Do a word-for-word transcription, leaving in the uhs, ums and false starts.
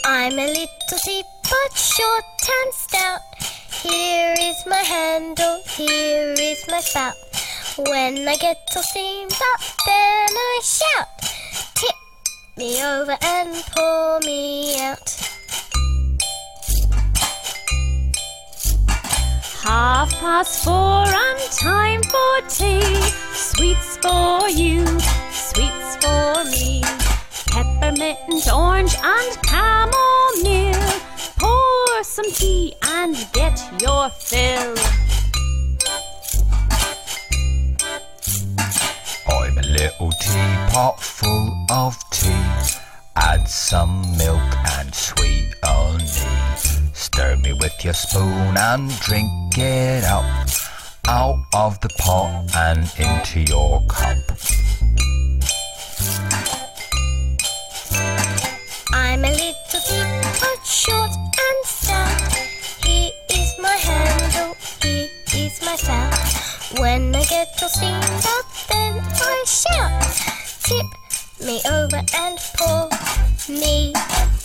I'm a little teapot, short and stout. Here is my handle, here is my spout. When I get all steamed up, then I shout, tip me over and pour me out. Half past four and time for tea. Sweets for you, sweets for me. Peppermint, orange and chamomile. Pour some tea and get your fill. I'm a little teapot full of tea. Add some milk and sweet honey. Stir me with your spoon and drink it up, out of the pot and into your cup. I'm a little teapot, short and stout. Here is my handle, here is my spout. When I get all steamed up, then I shout, tip me over and pour me